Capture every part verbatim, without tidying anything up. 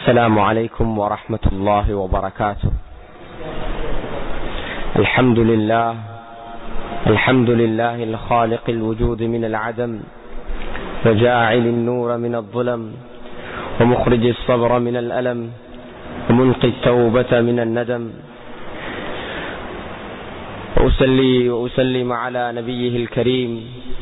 السلام عليكم ورحمة الله وبركاته. الحمد لله الحمد لله الخالق الوجود من العدم، وجاعل النور من الظلم، ومخرج الصبر من الألم، ومنقي التوبة من الندم. وأصلي وأسلم على نبيه الكريم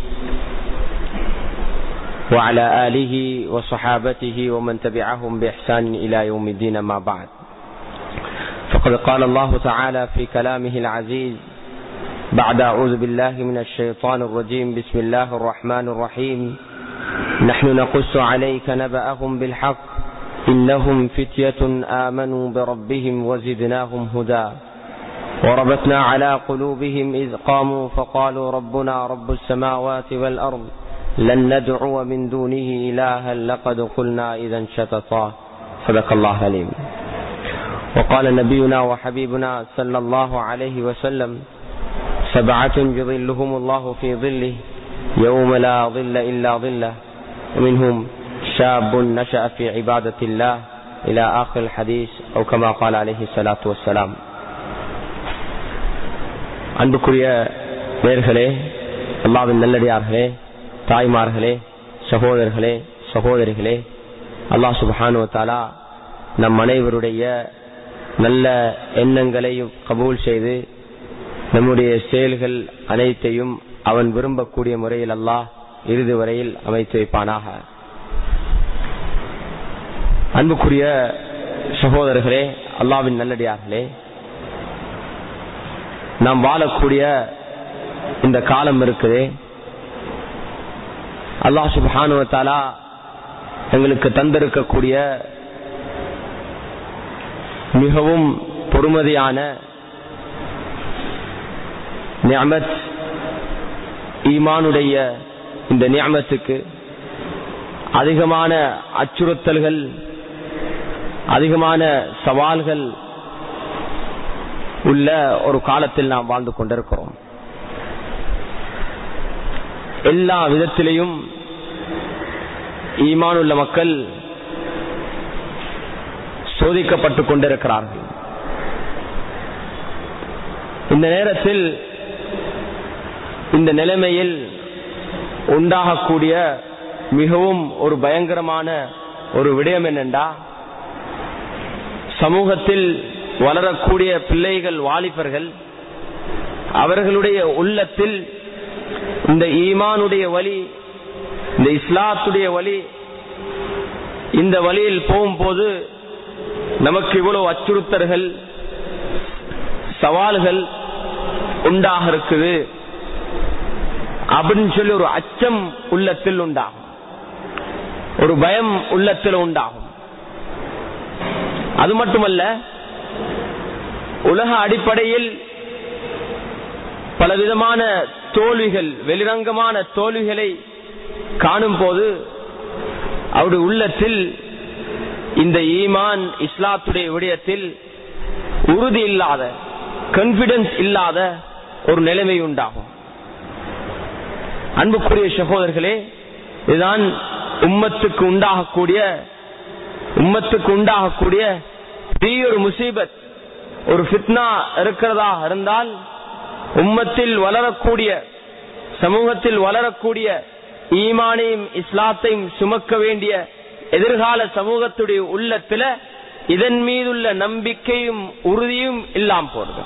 وعلى آله وصحابته ومن تبعهم بإحسان إلى يوم الدين. ما بعد، فقد قال الله تعالى في كلامه العزيز بعد أعوذ بالله من الشيطان الرجيم: بسم الله الرحمن الرحيم. نحن نقص عليك نبأهم بالحق إنهم فتية آمنوا بربهم وزدناهم هدى وربطنا على قلوبهم إذ قاموا فقالوا ربنا رب السماوات والأرض لن ندعو من دونه إلها لقد قلنا إذا شططا. صدق الله العليم. وقال نبينا وحبيبنا صلى الله عليه وسلم: سبعة يظلهم الله في ظله يوم لا ظل إلا ظله، ومنهم شاب نشأ في عبادة الله إلى آخر الحديث، أو كما قال عليه الصلاة والسلام. அன்புக்குரிய நேயர்களே, அல்லாஹ்வின் நல்லடியார்களே, தாய்மார்களே, சகோதரர்களே, சகோதரிகளே, அல்லாஹ் சுப்ஹானஹு வ தஆலா நம் அனைவருடைய நல்ல எண்ணங்களையும் கபூல் செய்து நம்முடைய செயல்கள் அனைத்தையும் அவன் விரும்பக்கூடிய முறையில் அல்லாஹ் இறுதி வரையில் அமைத்து வைப்பானாக. அன்புக்குரிய சகோதரர்களே, அல்லாஹ்வின் நல்லடியார்களே, நாம் வாழக்கூடிய இந்த காலம் இருக்குதே, அல்லாஹ் சுப்ஹானஹு வ தஆலா எங்களுக்கு தந்திருக்கக்கூடிய மிகவும் பொறுமதியான நிஅமத், ஈமானுடைய இந்த நிஅமத்துக்கு அதிகமான அச்சுறுத்தல்கள், அதிகமான சவால்கள் உள்ள ஒரு காலத்தில் நாம் வாழ்ந்து கொண்டிருக்கிறோம். எல்லா விதத்திலையும் ஈமானுள்ள மக்கள் சோதிக்கப்பட்டுக் கொண்டிருக்கிறார்கள். இந்த நேரத்தில், இந்த நிலைமையில் உண்டாகக்கூடிய மிகவும் ஒரு பயங்கரமான ஒரு விடயம் என்னென்றா, சமூகத்தில் வளரக்கூடிய பிள்ளைகள், வாலிபர்கள், அவர்களுடைய உள்ளத்தில் இந்த ஈமானுடைய வழி, இந்த இஸ்லாத்துடைய வழி, இந்த வழியில் போகும்போது நமக்கு இவ்வளவு அச்சுறுத்தல்கள், சவால்கள் உண்டாக இருக்குது அப்படின்னு சொல்லி ஒரு அச்சம் உள்ளத்தில் உண்டாகும், ஒரு பயம் உள்ளத்தில் உண்டாகும். அது மட்டுமல்ல, உலக அடிப்படையில் பலவிதமான தோல்விகள், வெளிரங்கமான தோல்விகளை காணும் போது அவருடைய உள்ளத்தில் இந்த ஈமான், இஸ்லாத்துடைய விடயத்தில் உறுதி இல்லாத, கான்பிடன்ஸ் இல்லாத ஒரு நிலைமை உண்டாகும். அன்புக்குரிய சகோதரர்களே, இதுதான் உம்மத்துக்கு உண்டாகக்கூடிய உம்மத்துக்கு உண்டாகக்கூடிய பெரிய ஒரு முசீபத், ஒரு ஃபித்னா இருக்கிறதா இருந்தால், உம்மத்தில் வளரக்கூடிய, சமூகத்தில் வளரக்கூடிய ஈமானையும் இஸ்லாத்தையும் சுமக்க வேண்டிய எதிர்கால சமூகத்துடைய உள்ளத்துல இதன் மீதுள்ள நம்பிக்கையும் உறுதியும் இல்லாம போறது.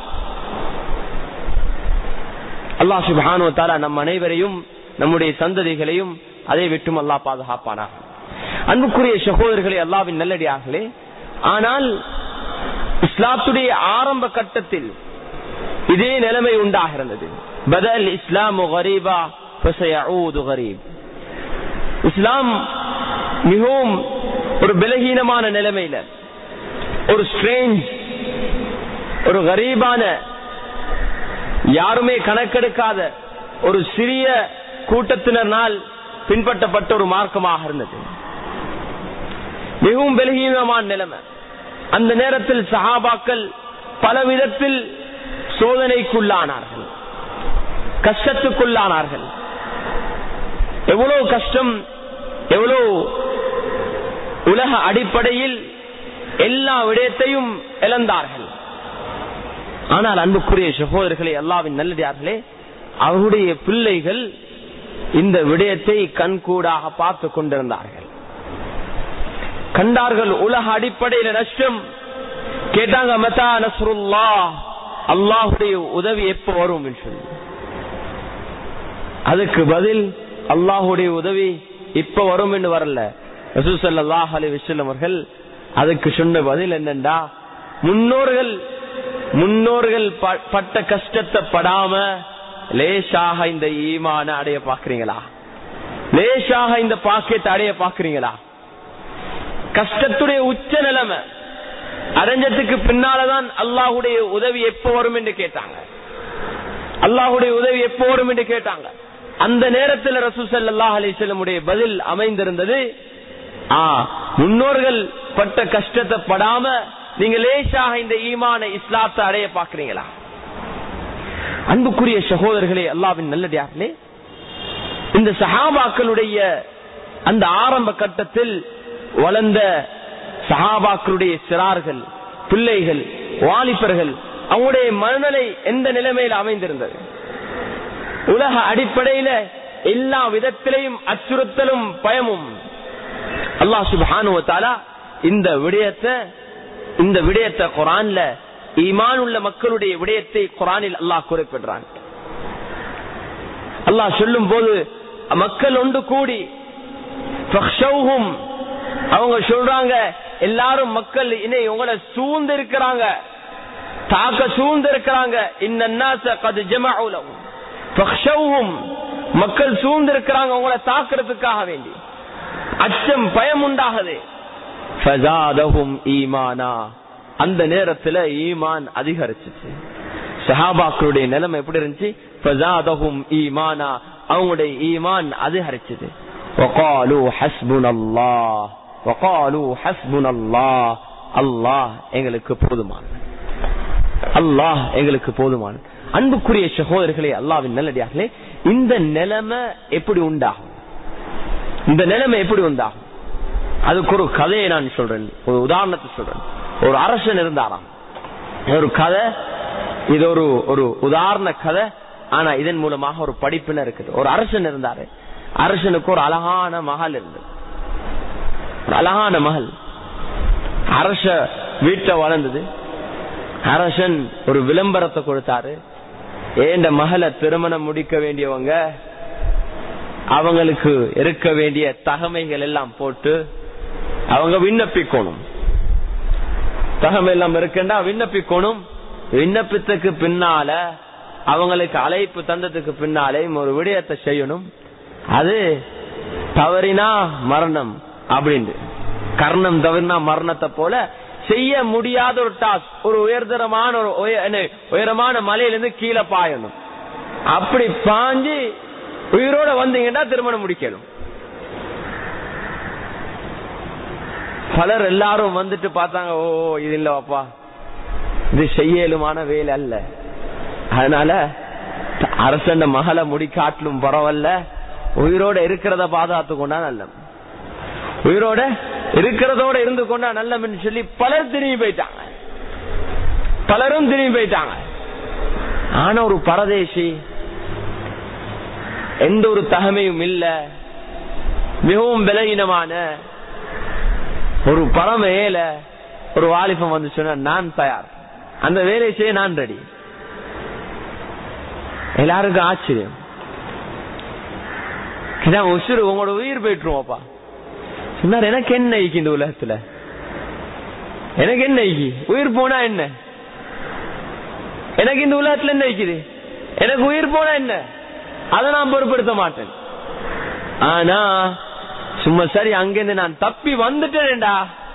அல்லாஹ் சுப்ஹானஹு வ தஆலா நம் அனைவரையும், நம்முடைய சந்ததிகளையும் அதை விட்டும் அல்லாஹ் பாதுகாப்பானாக. அன்புக்குரிய சகோதரர்களே, அல்லாஹ்வின் நல்லடியார்களே, ஆனால் இஸ்லாத்துடைய ஆரம்ப கட்டத்தில் இதே நிலைமை உண்டாகிறது. பதல் இஸ்லாமு கரீபா ஃபஸயஊது கரீப். இஸ்லாம் மிகவும் ஒரு பலகீனமான நிலைமையில, ஒரு ஸ்ட்ரேஞ்ச், ஒரு கரீபான, யாருமே கணக்கெடுக்காத ஒரு சிறிய கூட்டத்தினரால் பின்பற்றப்பட்ட ஒரு மார்க்கமாக இருந்தது. மிகவும் பலகீனமான நிலைமை. அந்த நேரத்தில் சஹாபாக்கள் பல விதத்தில் சோதனைக்குள்ளானார்கள், கஷ்டத்துக்குள்ளானார்கள். எவ்வளவு கஷ்டம், எவ்வளவு உலக அடிப்படையில் எல்லா விடயத்தையும் இழந்தார்கள். ஆனால் அன்புக்குரிய சகோதரர்களே, அல்லாஹ்வின் நல்லடியார்களே, அவருடைய பிள்ளைகள் இந்த விடயத்தை கண்கூடாக பார்த்து கொண்டிருந்தார்கள். கண்டார்கள் உலக அடிப்படையில் நஷ்டம். கேட்டாங்க, மதா நஸ்ருல்லாஹ், அல்லாஹ்வுடைய உதவி எப்ப வரும் என்று சொல்லி. அதுக்கு பதில் அல்லாஹ்வுடைய உதவி இப்ப வரும் என்று வரல. ரசூல் ஸல்லல்லாஹு அலைஹி வஸல்லம் அவர்கள் அதுக்கு சொன்ன பதில் என்னண்டா, முன்னோர்கள் முன்னோர்கள் பட்ட கஷ்டத்தை படாம லேசாக இந்த ஈமான அடைய பாக்குறீங்களா? லேசாக இந்த பாக்கியத்தை அடைய பாக்குறீங்களா? கஷ்டத்துடைய உச்ச நிலைமை அடைஞ்சதுக்கு பின்னாலதான் அல்லாஹ்வுடைய உதவி எப்ப வரும் என்று கேட்டாங்க. அல்லாஹ்வுடைய உதவி எப்ப வரும் என்று கேட்டாங்க. அந்த நேரத்தில் ரசூல் ஸல்லல்லாஹு அலைஹி வஸல்லம் உடைய பதில் அமைந்திருந்தது, ஆ முன்னோர்கள் பட்ட கஷ்டத்தை படாம நீங்க லேசாக இந்த ஈமான இஸ்லாத்தை அடைய பாக்குறீங்களா? அன்புக்குரிய சகோதரர்களே, அல்லாஹ்வின் நல்லடியார்களே, இந்த சஹாபாக்களுடைய அந்த ஆரம்ப கட்டத்தில் வளர்ந்த சஹாபாக்களுடைய சிறார்கள், பிள்ளைகள், வாலிபர்கள், அவங்களுடைய மனநிலை எந்த நிலைமையில் அமைந்திருந்தது? உலக அடிப்படையில எல்லா விதத்திலையும் அச்சுறுத்தலும் பயமும். அல்லாஹ் சுப்ஹானஹு வ தஆலா இந்த விடயத்தை இந்த விடயத்தை குர்ஆன்ல, ஈமான் உள்ள மக்களுடைய விடயத்தை குர்ஆனில் அல்லாஹ் குறிப்பிடுறான். அல்லாஹ் சொல்லும் போது, மக்கள் ஒன்று கூடி ஃபக்ஷௌஹும், அவங்க சொல்றாங்க, எல்லாரும் மக்கள் இனி உங்களை சூழ்ந்து இருக்கிறாங்க, தாக்க சூழ்ந்து இருக்கிறாங்க. இன்னன்னாஸ கத் ஜமஉ லஹும் ஃபக்ஷௌஹும், மக்கள் சூழ்ந்து இருக்கிறாங்க உங்களை தாக்குறதுக்காக வேண்டி. அச்சம், பயம் உண்டாகுது. ஃபஸாதஹும் ஈமானா, அந்த நேரத்துல ஈமான் அதிகரிச்சுச்சு. சஹாபாக்களுடைய நிலைமை எப்படி இருந்துச்சு? ஃபஸாதஹும் ஈமானா, அவங்களுடைய ஈமான் அதிகரிச்சது. வகாலு ஹஸ்புனல்லாஹ் வகாலு ஹஸ்புனல்லாஹ், அல்லாஹ் எங்களுக்கு போதுமானது, அல்லாஹ் எங்களுக்கு போதுமானது. அன்புக்குரிய சகோதரர்களே, அல்லாஹ்வின் நல்லடியார்களே, இந்த நிலைமை எப்படி உண்டாகும்? இந்த நிலைமை எப்படி உண்டாகும்? அதுக்கு ஒரு கதையை நான் சொல்றேன், ஒரு உதாரணத்தை சொல்றேன். ஒரு அரசன் இருந்தாராம். ஒரு கதை, இது ஒரு ஒரு உதாரண கதை, ஆனா இதன் மூலமாக ஒரு படிப்பின இருக்குது. ஒரு அரசன் இருந்தாரு. அரசனுக்கு ஒரு அழகான மகள் இருந்தது. ஒரு அழகான மகள் அரச வீட்டை வளர்ந்தது. அரசன் ஒரு விளம்பரத்தை கொடுத்தாரு. ஏண்ட மகளை திருமணம் முடிக்க வேண்டியவங்க அவங்களுக்கு இருக்க வேண்டிய தகமைகள் எல்லாம் போட்டு அவங்க விண்ணப்பிக்கணும். தகமை எல்லாம் இருக்குன்னா விண்ணப்பிக்கணும். விண்ணப்பித்ததுக்கு பின்னால அவங்களுக்கு அழைப்பு தந்ததுக்கு பின்னாலே ஒரு விடயத்தை செய்யணும். அது தவறினா மரணம் அப்படின்னு, கர்ணம் தவறினா மரணத்தை போல செய்ய முடியாத ஒரு டாஸ்க். ஒரு உயர்தரமான ஒரு உயரமான மலையிலிருந்து கீழே பாயணும். அப்படி பாஞ்சு உயிரோட வந்தீங்கன்னா திருமணம் முடிக்கணும். பலர் எல்லாரும் வந்துட்டு பார்த்தாங்க, ஓ இது இல்லவாப்பா, இது செய்யலுமான வேலை அல்ல. அதனால அரசன் மகளை முடிக்காட்டிலும் பரவாயில்ல, உயிரோட இருக்கிறத பாதுகாத்து கொண்டா நல்ல, உயிரோட இருக்கிறதோட இருந்து கொண்டா நல்லன்னு சொல்லி பலர் திரும்பி போயிட்டாங்க. பலரும் திரும்பி போயிட்டாங்க. ஆனா ஒரு பரதேசி, எந்த ஒரு தகமையும் இல்ல, மிகவும் விலகினமான ஒரு பரம ஏல ஒரு வாலிபம் வந்து சொன்ன, நான் தயார், அந்த வேலையை செய்ய நான் ரெடி. எல்லாருக்கும் ஆச்சரியம். உசுறு உங்களோட உயிர் போயிட்டுருவோப்பா சொன்னார். எனக்கு என்ன ஐக்கி இந்த உலகத்துல, எனக்கு என்ன ஐக்கி, உயிர் போனா என்ன, எனக்கு இந்த உலகத்துல என்ன ஐக்குது, எனக்கு உயிர் போனா என்ன, அதை நான் பொருட்படுத்த மாட்டேன். ஆனா சும்மா சரி அங்கிருந்து நான் தப்பி வந்துட்டேன்டா,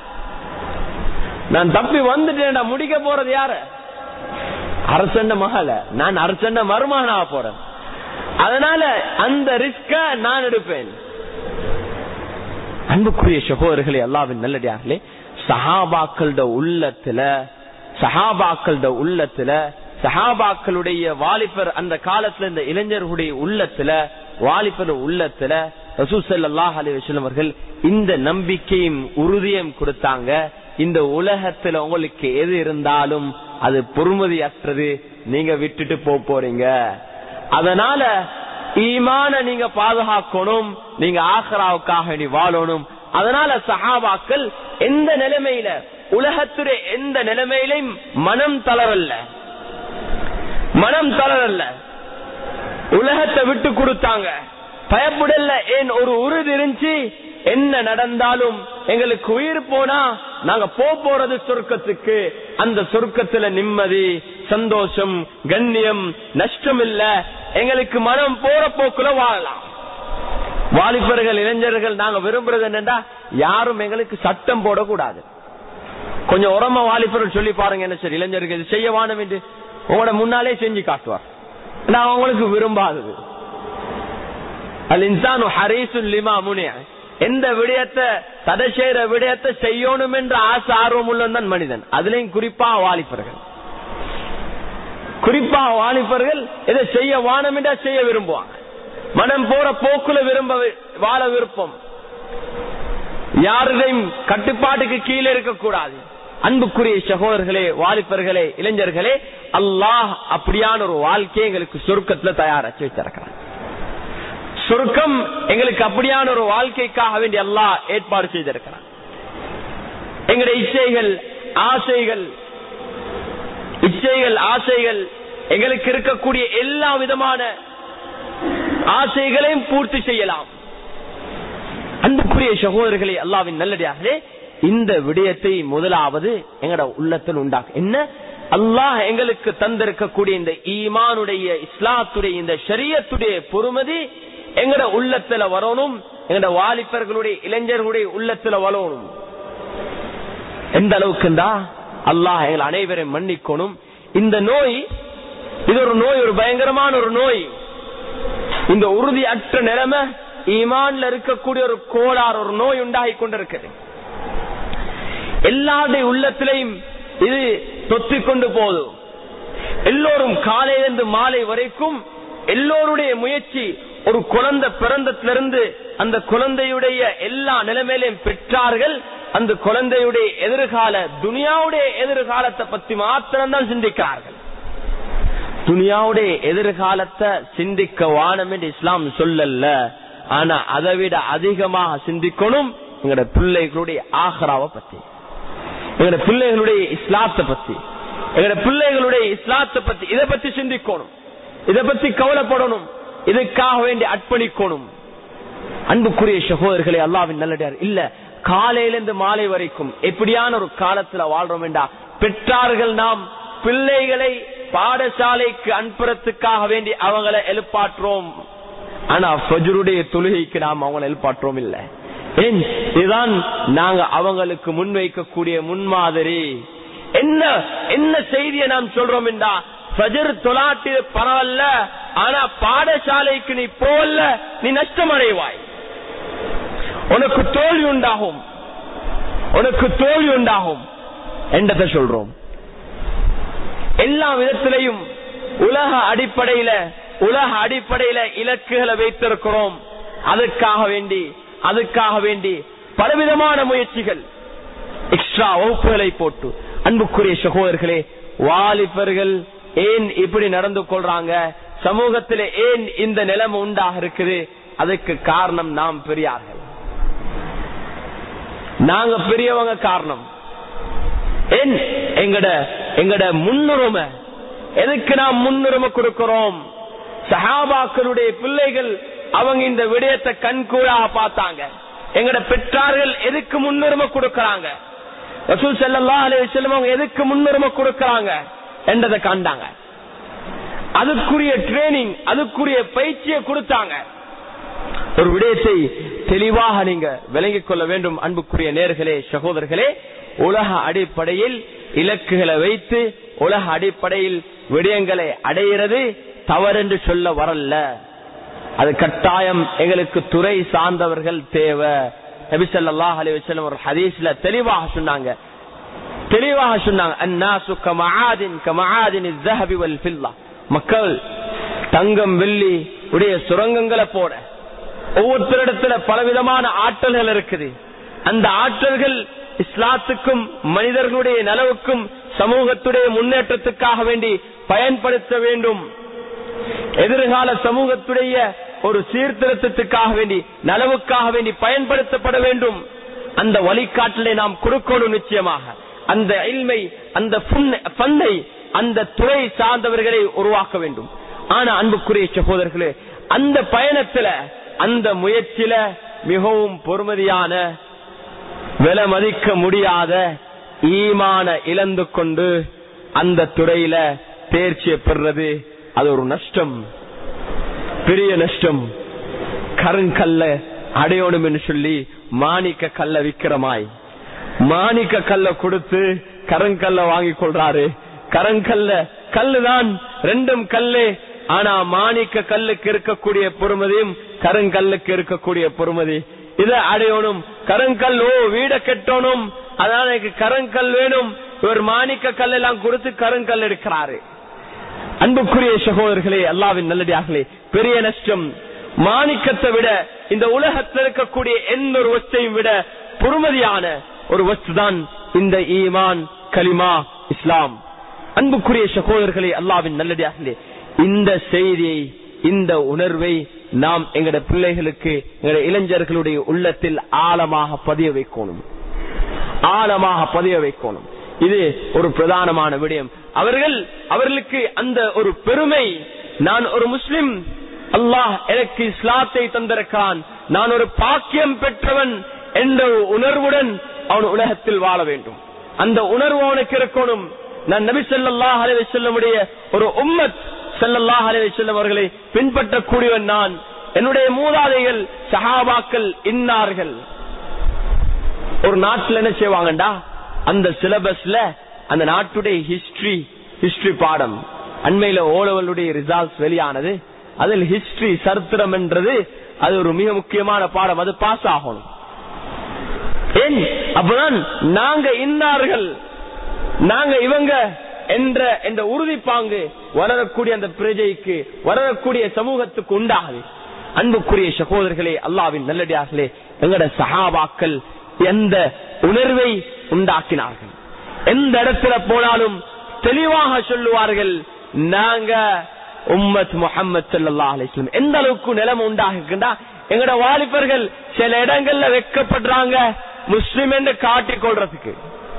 நான் தப்பி வந்துட்டேன்டா, முடிக்க போறது யாரு? அரசண்ட மகள, நான் அரசண்ட மருமகனா போறேன். அதனால அந்த ரிஸ்க நான் எடுப்பேன். அன்புக்குரிய சகோதரர்களே, அல்லாஹ்வின் நல்லடியார்களே, சஹாபாக்களோட உள்ளத்துல சஹாபாக்களோட உள்ளத்துல சஹாபாக்களுடைய வாலிபர் அந்த காலத்துல இந்த இளைஞர்களுடைய உள்ளத்துல வாலிபர் உள்ளத்துல ரசூல் ஸல்லல்லாஹு அலைஹி வஸல்லம் அவர்கள் இந்த நம்பிக்கையும் உறுதியும் கொடுத்தாங்க. இந்த உலகத்துல உங்களுக்கு எது இருந்தாலும் அது பொறுமதி அற்றது, நீங்க விட்டுட்டு போ போறீங்க. அதனால ஈமான நீங்க பாதுகாக்கணும், நீங்க ஆഖിറാவுக்காக நீ வாழணும். அதனால சஹாபாக்கள் எந்த நிலைமையில, உலகத்துடைய எந்த நிலைமையிலும் மனம் தளரல்ல, மனம் தளரல்ல, உலகத்தை விட்டு கொடுத்தாங்க, பயப்படல. ஏன் ஒரு உறுதி இருந்துச்சு, என்ன நடந்தாலும் எங்களுக்கு உயிர் போனா நாங்க போறது சொர்க்கத்துக்கு, அந்த சொர்க்கத்துல நிம்மதி, சந்தோஷம், கண்ணியம், நஷ்டம் இல்ல, எங்களுக்கு மனம் போற போக்குல வாழலாம். வாலிபர்கள் இளைஞர்கள் நாங்க விரும்புறது என்னன்னா, யாரும் எங்களுக்கு சட்டம் போடக்கூடாது. கொஞ்சம் உரமா வாலிபர்கள் சொல்லி பாருங்க, என்ன சரி இளைஞர்கள் இது செய்ய வானம் என்று உங்களோட முன்னாலே செஞ்சு காட்டுவார். நான் அவங்களுக்கு விரும்பாதது அல் இன்சானு ஹரீசுன் லிமா முனிஅ, எந்த விடயத்தை தடை செய்யற விடயத்தை செய்யணும் என்ற ஆசை ஆர்வம் உள்ளவன் மனிதன். அதுலயும் குறிப்பா வாலிபர்கள், குறிப்பா வாலிபர்கள் இதை செய்ய வானம் என்றா செய்ய விரும்புவாங்க. மனம் போற போக்குல விரும்ப வாழ விருப்பம், யாருடையும் கட்டுப்பாட்டுக்கு கீழே இருக்கக்கூடாது. அன்புக்குரிய சகோதரர்களே, வாலிபர்களே, இளைஞர்களே, அல்லாஹ் அப்படியான ஒரு வாழ்க்கையை எங்களுக்கு சொர்க்கத்துல தயாராச்சு வச்சிருக்கிறான். சொர்க்கம் எங்களுக்கு அப்படியான ஒரு வாழ்க்கைக்காக வேண்டிய அல்லாஹ் ஏற்பாடு செய்திருக்கிறான். எங்களுடைய இச்சைகள், ஆசைகள், இச்சைகள், ஆசைகள், எங்களுக்கு இருக்கக்கூடிய எல்லா விதமான ஆசைகளையும் பூர்த்தி செய்யலாம். அன்புக்குரிய சகோதரர்களே, அல்லாஹ்வின் நல்லடியார்களே, இந்த விடயத்தை முதலாவது எங்கட உள்ளத்தில் உண்டாக்கு. என்ன, அல்லாஹ் எங்களுக்கு தந்திருக்கக்கூடிய இந்த ஈமானுடைய, இஸ்லாத்துடைய, இந்த ஷரியத்துடைய பொறுமதி எங்கட உள்ளத்துல வரணும், எங்கட வாலிபர்களுடைய, இளைஞர்களுடைய உள்ளத்துல வரணும். எந்த அளவுக்கு அல்லாஹ் எங்கள் அனைவரையும் மன்னிக்கணும். இந்த நோய், இது ஒரு நோய், ஒரு பயங்கரமான ஒரு நோய். இந்த உறுதி அற்ற நிலைமை, ஈமான்ல இருக்கக்கூடிய ஒரு கோளாறு, ஒரு நோய் உண்டாகி கொண்டிருக்கிறது. எல்லாருடைய உள்ளத்திலையும் இது தொத்திக் கொண்டு போதும். எல்லோரும் காலையிலிருந்து மாலை வரைக்கும் எல்லோருடைய முயற்சி, ஒரு குழந்தை பிறந்தத்திலிருந்து அந்த குழந்தையுடைய எல்லா நிலைமையிலையும் பெற்றார்கள், அந்த குழந்தையுடைய எதிர்கால, துனியாவுடைய எதிர்காலத்தை பத்தி மாத்திரம்தான் சிந்திக்கிறார்கள். துனியாவுடைய எதிர்காலத்தை சிந்திக்க வானம் என்று இஸ்லாம் சொல்லல. ஆனா அதை விட அதிகமாக சிந்திக்கணும் எங்கட பிள்ளைகளுடைய ஆഖിറാவை பத்தி, எங்கட பிள்ளைகளுடைய இஸ்லாத்தை பத்தி, எங்கட பிள்ளைகளுடைய இஸ்லாத்தை பத்தி, இதை பத்தி சிந்திக்கணும், இதை பத்தி கவலைப்படணும், இதுக்காக வேண்டி அர்ப்பணிக்கணும். அன்புக்குரிய சகோதரர்களே, அல்லாஹ்வின் நல்லடியார், இல்ல காலையிலிருந்து மாலை வரைக்கும் எப்படியான ஒரு காலத்துல வாழ்றோம் என்றா, பெற்றார்கள் நாம் பிள்ளைகளை பாடசாலைக்கு அனுப்புறதுக்காக வேண்டி அவங்களை எழுப்பாற்றோம். ஆனா ஃபஜ்ருடைய தொழுகைக்கு நாம் அவங்களை எழுப்பாற்றோம் இல்ல. ஏன், இதுதான் நாங்க அவங்களுக்கு முன்வைக்கக்கூடிய முன்மாதிரி. என்ன என்ன செய்தியை நாம் சொல்றோம் என்றா, ஃபஜ்ர் தொலாட்டி பரவாயில்ல, ஆனா பாடசாலைக்கு நீ போல, நீ நஷ்டம் அடைவாய், உனக்கு தோல்வி உண்டாகும், உனக்கு தோல்வி உண்டாகும் என்றதை சொல்றோம். எல்லா விதத்திலையும் உலக அடிப்படையில உலக அடிப்படையில இலக்குகளை வைத்திருக்கிறோம். அதுக்காக வேண்டி அதுக்காக வேண்டி பலவிதமான முயற்சிகள், எக்ஸ்ட்ரா வகுப்புகளை போட்டு. அன்புக்குரிய சகோதரர்களே, வாலிபர்கள் ஏன் இப்படி நடந்து கொள்றாங்க, சமூகத்திலே ஏன் இந்த நிலைமை உண்டாக இருக்குது, அதுக்கு காரணம் நாம் பெரியார்கள், நாங்க பெரியவங்க காரணம். ஏன், எங்கட எங்கட முன்னுரிமை, எதுக்கு நாம் முன்னுரிமை கொடுக்கிறோம்? சஹாபாக்களுடைய பிள்ளைகள் அவங்க இந்த விடயத்தை கண்கூடாக பார்த்தாங்க. எங்கட பெற்றார்கள் எதுக்கு முன்னுரிமை கொடுக்கறாங்க, ரசூல் ஸல்லல்லாஹு அலைஹி வஸல்லம் அவங்க எதுக்கு முன்னுரிமை கொடுக்கறாங்க என்றதை கண்டாங்க. அதுக்குரிய ட்ரைனிங், அதுக்குரிய பயிற்சியை கொடுத்தாங்க. ஒரு விடயத்தை தெளிவாக நீங்க விளங்கிக் கொள்ள வேண்டும் அன்புக்குரிய நேயர்களே, சகோதரர்களே. உலக அடிப்படையில் இலக்குகளை வைத்து உலக அடிப்படையில் விடயங்களை அடைகிறது தவறென்று சொல்ல வரல. அது கட்டாயம் எங்களுக்கு துறை சார்ந்தவர்கள் தேவை. நபி ஸல்லல்லாஹு அலைஹி வஸல்லம் ஒரு ஹதீஸ்ல தெளிவாக சொன்னாங்க, தெளிவாக சொன்னாங்க, அன்னாசு கமஆதின் கமஆதின் الذهب والفضة. மக்கள் தங்கம் வெள்ளி உடைய சுரங்கங்களை போட, ஒவ்வொருத்தரிடத்துல பலவிதமான ஆற்றல்கள் இருக்குது. அந்த ஆற்றல்கள் இஸ்லாத்துக்கும் மனிதர்களுடைய நலவுக்கும் சமூகத்துடைய முன்னேற்றத்துக்காக வேண்டி பயன்படுத்த வேண்டும். எதிர்கால சமூகத்துடைய ஒரு சீர்திருத்தத்துக்காக வேண்டி நலவுக்காக வேண்டி பயன்படுத்தப்பட வேண்டும். அந்த வழிகாட்டலை நாம் கொடுக்கணும். நிச்சயமாக அந்த இல்மை, அந்த ஃபன்னை, அந்த துறை சார்ந்தவர்களை உருவாக்க வேண்டும். ஆனா அன்புக்குரிய சகோதரர்களே, அந்த பயணத்துல, அந்த முயற்சியில மிகவும் பொறுமதியான, விலை மதிக்க முடியாத ஈமான இழந்து கொண்டு அந்த துறையில தேர்ச்சியை பெறுறது அது ஒரு நஷ்டம், பெரிய நஷ்டம். கருங்கல்ல அடையணும் என்று சொல்லி மாணிக்க கல்ல விக்கிரமாய் மாணிக்க கல்ல கொடுத்து கருங்கல்ல வாங்கி கொள்றாரு. கருங்கல்ல கல்லுதான், ரெண்டும் கல்லு. ஆனா மாணிக்க கல்லுக்கு இருக்கக்கூடிய பொறுமதியும் கருங்கல்லுக்கு இருக்கக்கூடிய பொறுமதி. இதை அடையணும். கருங்கல், ஓ வீட கட்டணும், அதனால எனக்கு கருங்கல் வேணும். இவர் மாணிக்க கல் எல்லாம் கொடுத்து கருங்கல் எடுக்கிறாரு. அன்புக்குரிய சகோதரர்களே, அல்லாஹ்வின் நல்லடியார்களே, பெரிய நஷ்டம். மாணிக்கத்தை விட இந்த உலகத்தில் இருக்கக்கூடிய எந்த ஒரு வஸ்தையும் விட பொறுமதியான ஒரு வஸ்து தான் இந்த ஈமான், கலிமா, இஸ்லாம். அன்புக்குரிய சகோதரர்களே, அல்லாஹ்வின் நல்லடியார்களே, இந்த செய்தியை, இந்த உணர்வை நாம் எங்கட பிள்ளைகளுக்கு, எங்கட இளைஞர்களுடைய உள்ளத்தில் ஆழமாக பதிய வைக்கணும், ஆழமாக பதிய வைக்கணும். இது ஒரு பிரதானமான விடயம். அவர்கள் அவர்களுக்கு அந்த ஒரு பெருமை, நான் ஒரு முஸ்லிம், அல்லாஹ் எனக்கு இஸ்லாத்தை தந்திருக்கிறான், நான் ஒரு பாக்கியம் பெற்றவன் என்ற உணர்வுடன் அவன் உலகத்தில் வாழ வேண்டும். அந்த உணர்வு அவனுக்கு இருக்கணும். நான் நபி ஸல்லல்லாஹு அலைஹி வஸல்லமுடைய ஒரு உம்மத், ஸல்லல்லாஹு அலைஹி வஸல்லம் அவர்களை பின்பற்றக்கூடியவன் நான். என்னுடைய மூதாதைகள் சஹாபாக்கள் இன்னார்கள். ஒரு நாட்டுல என்ன செய்வாங்கடா, அந்த சிலபஸ்ல அந்த நாட்டுடைய ஹிஸ்டரி ஹிஸ்டரி பாடம், அண்மையில ஓலவலுடைய ரிசல்ட்ஸ் வெளியானது. அதில் ஹிஸ்டரி, சரித்திரம் என்றது அது ஒரு மிக முக்கியமான பாடம். அது பாஸ் ஆகணும். ஏன்? அப்பதான் நாங்க இன்னார்கள், நாங்க இவங்க என்ற என்ற உறுதிப்பாங்கு வளரக்கூடிய அந்த பிரஜைக்கு, வளரக்கூடிய சமூகத்துக்கு உண்டாகுது. அன்புக்குரிய சகோதரர்களே, அல்லாஹ்வின் நல்லடியார்களே, எங்கட சஹாபாக்கள் எந்த உணர்வை உண்டாக்கினார்கள். எந்த இடத்துல போனாலும் தெளிவாக சொல்லுவார்கள், நாங்க உம்மத் முஹம்மது ஸல்லல்லாஹு அலைஹி வஸல்லம். எந்த அளவுக்கு நிலைமை உண்டாகின்றா, எங்கட வாலிபர்கள் சில இடங்கள்ல வெட்கப்படுறாங்க முஸ்லிம் என்று காட்டிக் கொள்றதுக்கு,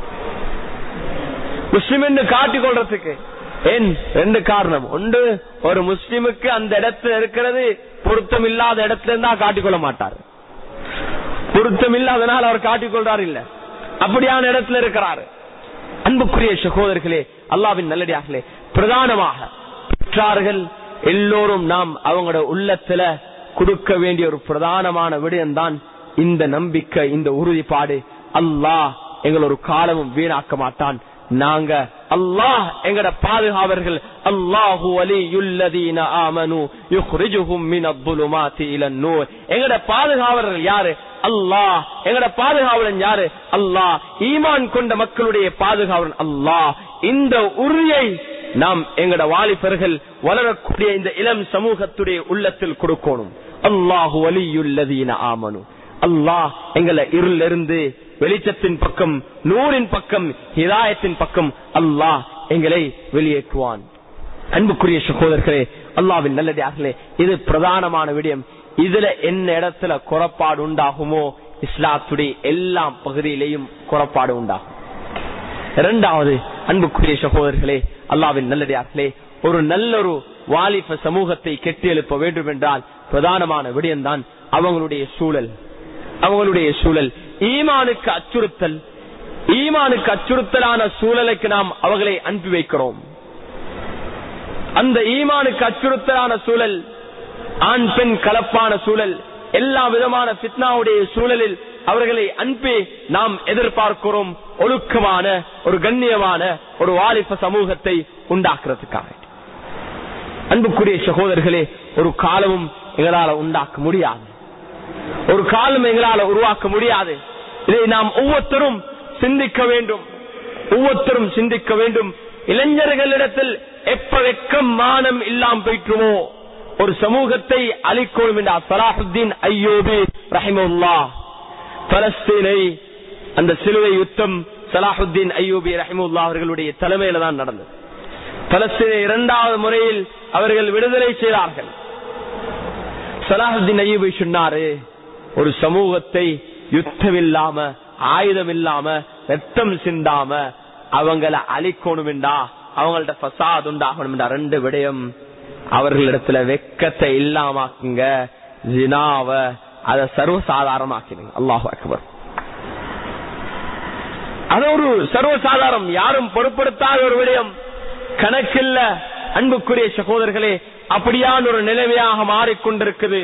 முஸ்லிம் என்று காட்டிக் கொள்றதுக்கு. ஏன்? ரெண்டு காரணம். ஒன்று, ஒரு முஸ்லிமுக்கு அந்த இடத்துல இருக்கிறது பொருத்தம் இல்லாத இடத்துல இருந்தா காட்டிக்கொள்ள மாட்டார். பொருத்தம் இல்லாதனால அவர் காட்டிக்கொள்றாரு இல்ல, அப்படியான இடத்துல இருக்கிறாரு. அன்புக்குரிய சகோதரர்களே, அல்லாஹ்வின் நல்லடியார்களே, பிரதானமாக பெற்றார்கள் எல்லோரும் நாம் அவங்களோட உள்ளத்துல கொடுக்க வேண்டிய ஒரு பிரதானமான விடயம் தான் இந்த நம்பிக்கை, இந்த உறுதிப்பாடு. அல்லாஹ் எங்களை ஒரு காலமும் வீணாக்க மாட்டான். நாங்க அல்லாஹ் எங்கட பாதுகாவர்கள். அல்லாஹு வலியுல்லதீன ஆமனு யுக்ரிஜுஹும் மினல்-ظுலுமாத்தி இலன்-நூர். எங்கட பாதுகாவர்கள் யாரு? அல்லாஹ். எங்கட பாதுகாவலன் யாரு? அல்லாஹ். ஈமான் கொண்ட மக்களுடைய பாதுகாவலன் அல்லாஹ். இந்த உறுதியை நாம் எங்கட வாலிபர்கள் வளரக்கூடிய இந்த இளம் சமூகத்துடைய உள்ளத்தில் கொடுக்கணும். அல்லாஹு வலியுல்லதீன ஆமனு. அல்லாஹ் எங்களை இருள் இருந்து வெளிச்சத்தின் பக்கம், நூரின் பக்கம், ஹிதாயத்தின் பக்கம் அல்லாஹ் எங்களை வெளியேற்றுவான். அன்புக்குரிய சகோதரர்களே, அல்லாஹ்வின் நல்லடியார்களே, இது பிரதானமான விடயம். இதுல என்ன இடத்துல குறைபாடு உண்டாகுமோ, இஸ்லாத்துடைய எல்லா பகுதியிலையும் குறைபாடு உண்டாகும். இரண்டாவது, அன்புக்குரிய சகோதரர்களே, அல்லாஹ்வின் நல்லடியார்களே, ஒரு நல்ல ஒரு வாலிப சமூகத்தை கெட்டி எழுப்ப வேண்டும் என்றால் பிரதானமான விடயம்தான் அவங்களுடைய சூழல். அவங்களுடைய சூழல் ஈமானுக்கு அச்சுறுத்தல், ஈமானுக்கு அச்சுறுத்தலான சூழலுக்கு நாம் அவர்களை அனுப்பி வைக்கிறோம். அந்த ஈமானுக்கு அச்சுறுத்தலான சூழல், ஆண் பெண் கலப்பான சூழல், எல்லா விதமான ஃபித்னாவுடைய சூழலில் அவர்களை அனுப்பி நாம் எதிர்பார்க்கிறோம் ஒழுக்கமான ஒரு கண்ணியமான ஒரு வாலிப சமூகத்தை உண்டாக்குறதுக்காக. அன்புக்குரிய சகோதரர்களே, ஒரு காலமும் எங்களால உண்டாக்க முடியாது, ஒரு காலம் எங்களால உருவாக்க முடியாது. இதை நாம் ஒவ்வொருத்தரும் சிந்திக்க வேண்டும், ஒவ்வொருத்தரும் சிந்திக்க வேண்டும். இளைஞர்களிடத்தில் எப்ப வெக்கம் மானம் இல்லாம போயிட்டுமோ ஒரு சமூகத்தை அழிக்கணும் என்றார். ஸலாஹுத்தீன் அய்யூபி ரஹிமஹுல்லாஹ் பலஸ்தீனை அந்த சிலுவை யுத்தம் சலாஹுத்தீன் அய்யூபி ரஹிமஹுல்லாஹ் அவர்களுடைய தலைமையில தான் நடந்தது. பலஸ்தீனை இரண்டாவது முறையில் அவர்கள் விடுதலை செய்தார்கள். சலாஹுத்தீன் அய்யூபி சொன்னாரு, ஒரு சமூகத்தை யுத்தம் இல்லாம, ஆயுதம் இல்லாம, ரத்தம் சிந்தாம அவங்களை அழிக்கணும்டா, அவங்கள்ட்ட ஃபசாத் உண்டாகணும்டா. ரெண்டு விடயம், அவர்களிடத்துல வெக்கத்தை இல்லாமாக்குங்க, ஜினாவ அதை சர்வசாதாரணமாக்கிடுங்க. அல்லாஹு அக்பர். அது ஒரு சர்வசாதாரணம், யாரும் பொருட்படுத்தாத ஒரு விடயம், கணக்கில்ல. அன்புக்குரிய சகோதரர்களே, அப்படியான ஒரு நிலைமையாக மாறிக்கொண்டிருக்குது.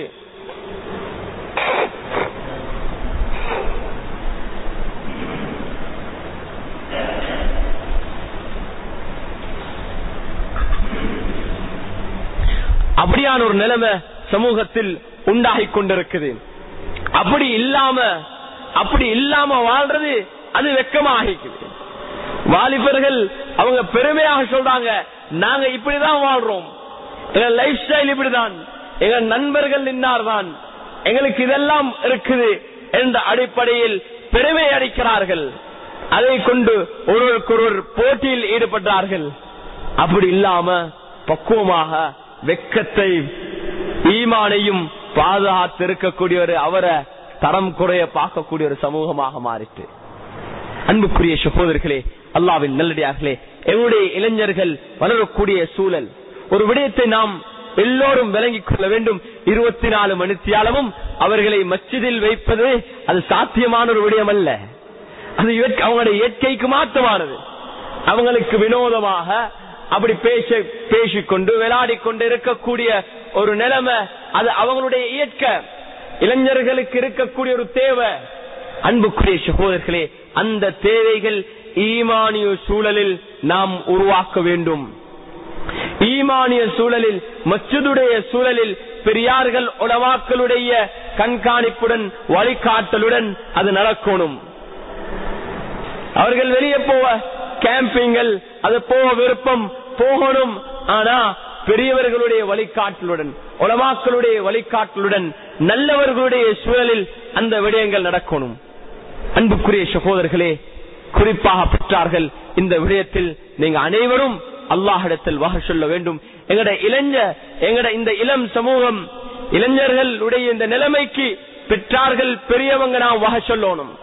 அப்படியான ஒரு நிலைமை சமூகத்தில் உண்டாகி கொண்டிருக்குது. அப்படி இல்லாம அப்படி இல்லாம வாழ்றது அது வெக்கமாகிக்குது. வாலிபர்கள் அவங்க பெருமையாக சொல்றாங்க, நாங்க இப்படிதான் வாழ்றோம், எங்க லைஃப் ஸ்டைல் இப்படிதான், எங்க நண்பர்கள் இன்னார்தான், எங்களுக்கு இதெல்லாம் இருக்குது என்ற அடிப்படையில் பெருமை அடிக்கிறார்கள். அதை கொண்டு ஒருவருக்கொருவர் போட்டியில் ஈடுபட்டார்கள். அப்படி இல்லாம பக்குவமாக வெக்கத்தை ஈமானையும் பாதுகாத்து இருக்கக்கூடிய ஒரு அவரை தரம் குறைய பார்க்கக்கூடிய ஒரு சமூகமாக மாறிட்டு. அன்புக்குரிய சகோதரர்களே, அல்லாஹ்வின் நல்லடியார்களே, எங்களுடைய இளைஞர்கள் வளரக்கூடிய சூழல், ஒரு விடயத்தை நாம் எல்லோரும் விளங்கிக் கொள்ள வேண்டும். இருபத்தி நாலு மணித்தியாலமும் அவர்களை மஸ்ஜிதில் வைப்பது அது சாத்தியமான ஒரு விடயம் அல்ல. அது அவங்களுடைய இயற்கைக்கு மாற்றமானது. அவங்களுக்கு வினோதமாக அப்படி பேச பேசிக்கொண்டு விளையாடி கொண்டு இருக்கக்கூடிய ஒரு நிலைமை, அது அவங்களுடைய இயற்கை. இளைஞர்களுக்கு இருக்கக்கூடிய ஒரு தேவை. அன்புக்குரிய சகோதரர்களே, அந்த தேவைகள் ஈமானிய சூழலில் நாம் உருவாக்க வேண்டும். ஈமானிய சூழலில், மஸ்ஜிதுடைய சூழலில், பெரியார்கள் உலமாக்களுடைய கண்காணிப்புடன் வழிகாட்டலுடன் அது நடக்கணும். அவர்கள் வெளியே போவ கேம்பிங்கள், அது போக விருப்பம், போகணும். ஆனா பெரியவர்களுடைய வழிகாட்டலுடன், உலமாக்களுடைய வழிகாட்டலுடன், நல்லவர்களுடைய சூழலில் அந்த விடயங்கள் நடக்கணும். அன்புக்குரிய சகோதரர்களே, குறிப்பாக பெற்றார்கள், இந்த விடயத்தில் நீங்க அனைவரும் அல்லாஹ்விடத்தில் வஹ சொல்ல வேண்டும். எங்கட இளைஞ எங்கட இந்த இளம் சமூகம், இளைஞர்களுடைய இந்த நிலைமைக்கு பெற்றார்கள் பெரியவங்க நாம் வஹ சொல்லணும்.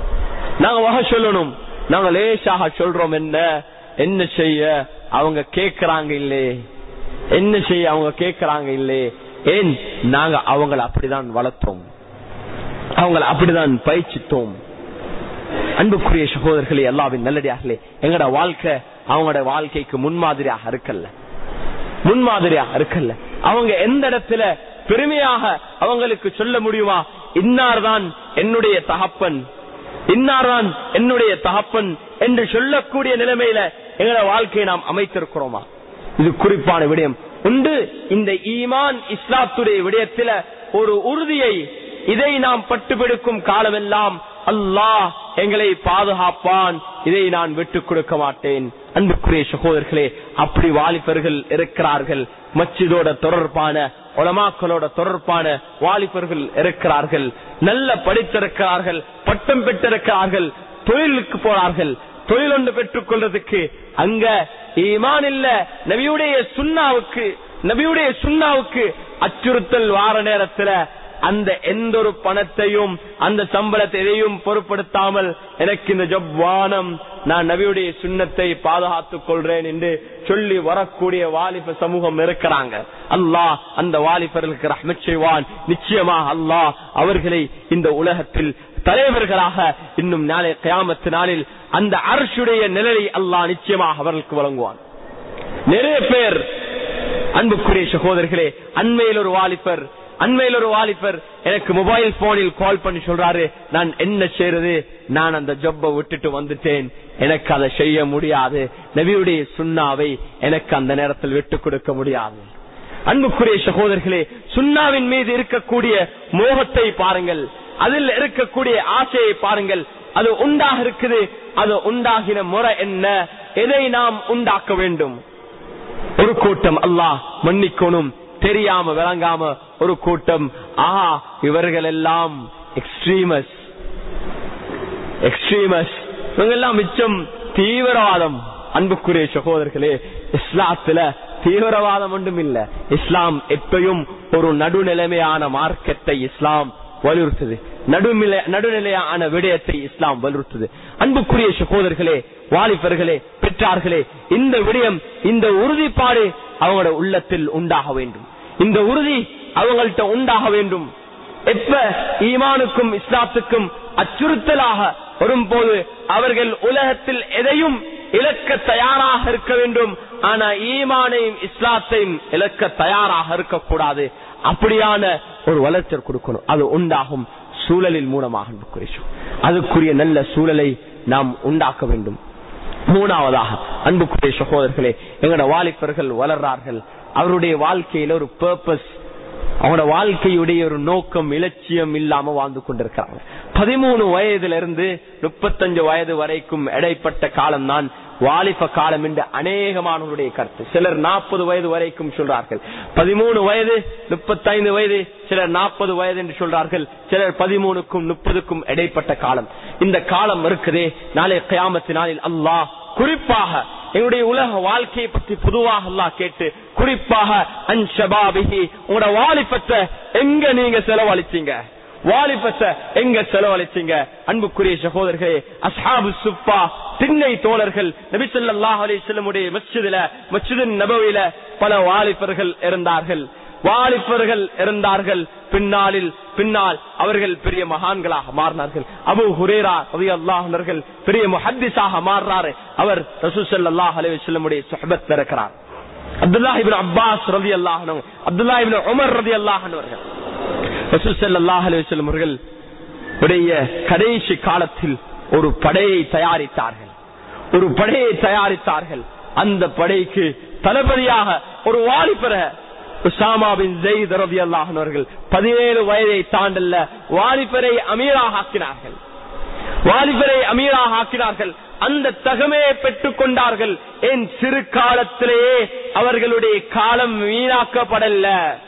நாங்க வஹ சொல்லணும். நாங்க லேசாக சொல்றோம், என்ன என்ன செய்ய அவங்க கேட்கறாங்க இல்லே, என்ன செய்ய அவங்க கேட்கறாங்க இல்லே. ஏன் நாங்க அவங்களை அப்படிதான் வளர்த்தோம், அவங்களை அப்படிதான் பயிற்சித்தோம். அன்புக்குரிய சகோதரர்களே, அல்லாஹ்வின் நல்லடியார்களே, எங்கட வாழ்க்கை அவங்களோட வாழ்க்கைக்கு முன்மாதிரியாக இருக்கல்ல, முன்மாதிரியாக இருக்கல்ல. அவங்க எந்த இடத்துல பெருமையாக அவங்களுக்கு சொல்ல முடியுமா, இன்னார்தான் என்னுடைய தகப்பன், இன்னார்தான் என்னுடைய தகப்பன் என்று சொல்லக்கூடிய நிலைமையில எங்களோட வாழ்க்கையை நாம் அமைத்திருக்கிறோமா? இது குறிப்பான விடயம் உண்டு. இந்த ஈமான் இஸ்லாத்துடைய விடயத்தில ஒரு உறுதியை, இதை நாம் பட்டுப்பிடிக்கும் காலமெல்லாம் அல்லாஹ் எங்களை பாதுகாப்பான், இதை நான் விட்டுக் கொடுக்க மாட்டேன். அன்புக்குரிய சகோதரர்களே, அப்படி வாலிபர்கள் இருக்கிறார்கள். மஸ்ஜிதோட தொடர்பான, உலமாக்களோட தொடர்பான வாலிபர்கள் இருக்கிறார்கள். நல்ல படித்திருக்கிறார்கள், பட்டம் பெற்றிருக்கிறார்கள், தொழிலுக்கு போறார்கள். தொழில் ஒன்று பெற்றுக் கொள்றதுக்கு அங்க ஈமான் இல்ல, நபியுடைய சுன்னாவுக்கு நபியுடைய சுன்னாவுக்கு அச்சுறுத்தல் வார நேரத்துல அந்த எந்த ஒரு பணத்தையும் அந்த சம்பளத்தை எதையும் பொருட்படுத்தாமல் எனக்கு இந்த ஜப் வானம், நான் நபியுடைய சுன்னத்தை பாதுகாத்துக் கொள்றேன் என்று சொல்லி வரக்கூடிய வாலிப சமூகம் இருக்கிறாங்க. அல்லாஹ் அந்த வாலிபர்களுக்கு ரஹ்மத் செய்வான். நிச்சயமாக அல்லாஹ் அவர்களை இந்த உலகத்தில் தலைவர்களாக இன்னும் நாளை கியாமத் நாளில் அந்த அர்ஷுடைய நிழலை அல்லாஹ் நிச்சயமாக அவர்களுக்கு வழங்குவான். நிறைய பேர், அன்புக்குரிய சகோதரர்களே, அண்மையில் ஒரு வாலிபர் அண்மையில் ஒரு வாலிபர் எனக்கு மொபைல் போனில் கால் பண்ணி சொல்றாரு, நான் என்ன செய்யறது, நான் அந்த ஜப்பை விட்டுட்டு வந்துட்டேன், எனக்கு அதை செய்ய முடியாது, நபியுடைய சுன்னாவை எனக்கு அந்த நேரத்தில் விட்டு கொடுக்க முடியாது. அன்புக்குரிய சகோதரர்களே, சுன்னாவின் மீது இருக்கக்கூடிய மோகத்தை பாருங்கள், அதில் இருக்கக்கூடிய ஆசையை பாருங்கள். அது உண்டாக இருக்குது, அது உண்டாகின முறை என்ன, எதை நாம் உண்டாக்க வேண்டும்? ஒரு கூட்டம், அல்லாஹ் மன்னிக்கணும், தெரியாம விளங்காம ஒரு கூட்டம், ஆஹா இவர்கள் எல்லாம் எக்ஸ்ட்ரீமஸ், எக்ஸ்ட்ரீமஸ், இவங்க எல்லாம் மிச்சம் தீவிரவாதம். அன்புக்குரிய சகோதரர்களே, இஸ்லாத்துல தீவிரவாதம் ஒன்றும் இல்ல. இஸ்லாம் எப்பயும் ஒரு நடுநிலைமையான மார்க்கத்தை இஸ்லாம் வலியுறுத்துது, நடுநிலை நடுநிலையான விடயத்தை இஸ்லாம் வலியுறுத்துது. அன்புக்குரிய சகோதரர்களே, வாலிபர்களே, பெற்றார்களே, இந்த விடயம், இந்த உறுதிப்பாடு அவங்களோட உள்ளத்தில் உண்டாக வேண்டும். இந்த உறுதி அவங்கள்ட்ட உண்டாக வேண்டும். எப்ப ஈமானுக்கும் இஸ்லாத்துக்கும் அச்சுறுத்தலாக வரும்போது அவர்கள் உலகத்தில் எதையும் இழக்க தயாராக இருக்க வேண்டும். ஆனா ஈமானையும் இஸ்லாத்தையும் இழக்க தயாராக இருக்கக்கூடாது. அப்படியான ஒரு வளர்ச்சி கொடுக்கணும். அது உண்டாகும் சூழலின் மூலமாக. அதுக்குரிய நல்ல சூழலை நாம் உண்டாக்க வேண்டும். மூணாவதாக அன்புக்குரிய சகோதரர்களே, எங்களோட வாலிபர்கள் வளர்றார்கள். அவருடைய வாழ்க்கையில ஒரு பர்பஸ், அவனோட வாழ்க்கையுடைய ஒரு நோக்கம், இலட்சியம் இல்லாம வாழ்ந்து கொண்டிருக்கிறாங்க. பதிமூணு வயதுல இருந்து முப்பத்தஞ்சு வயது வரைக்கும் இடைப்பட்ட காலம் தான் வாலிப காலம் என்று அநேகமானவருடைய கருத்து. சிலர் நாற்பது வயது வரைக்கும் சொல்றார்கள், பதிமூணு வயது முப்பத்தைந்து வயது, சிலர் நாற்பது வயது என்று சொல்றார்கள், சிலர் பதிமூணுக்கும் முப்பதுக்கும் இடைப்பட்ட காலம். இந்த காலம் இருக்குதே, நாளை கியாமத்து நாளில் அல்லாஹ் குறிப்பாக எங்களுடைய உலக வாழ்க்கையை பற்றி பொதுவாக அல்லாஹ் கேட்டு, குறிப்பாக அன்ஷபாபிஹி, உங்களோட வாலிபத்தை எங்க நீங்க செலவழிச்சீங்க, வாலிபத்தை எங்க செலவழிச்சீங்க? அன்புக்குரிய சகோதரர்களே, அஸ்ஹாபு சுஃபா திண்ணை தோழர்கள் நபி ஸல்லல்லாஹு அலைஹி வஸல்லம் உடைய மஸ்ஜிதில, மஸ்ஜிதுன் நபவியில பல வாலிபர்கள் இருந்தார்கள். வாலிபர்கள் இருந்தார்கள். பின்னாளில் பின்னால் அவர்கள் பெரிய மகான்களாக மாறினார்கள். அபூ ஹுரைரா ரலியல்லாஹு அன்ஹு அவர்கள் பெரிய முஹத்திஸாக மாறினார். அவர் ரசூல் ஸல்லல்லாஹு அலைஹி வஸல்லம் உடைய சுஹபத் இருக்கிறார். அப்துல்லாஹ் இப்னு அப்பாஸ் ரலியல்லாஹு அன்ஹு, அப்துல்லாஹ் இப்னு உமர் ரலியல்லாஹு அன்ஹு அவர்கள் ரசூல் ஸல்லல்லாஹு அலைஹி வஸல்லம் அவர்கள் உடைய கடைசி காலத்தில் ஒரு படையை தயாரித்தார்கள். ஒரு படையை தயாரித்தார்கள். அந்த படைக்கு தளபதியாக ஒரு வாலிபரை, உஸாமா பின் ஸைத் ரலியல்லாஹு அன்ஹு அவர்கள் பதினேழு வயதை தாண்டல்ல வாலிபரை அமீராக ஆக்கினார்கள். வாலிபரை அமீராக ஆக்கினார்கள். அந்த தகமையை பெற்றுக் கொண்டார்கள். என் சிறு காலத்திலேயே அவர்களுடைய காலம் வீணாக்கப்படல.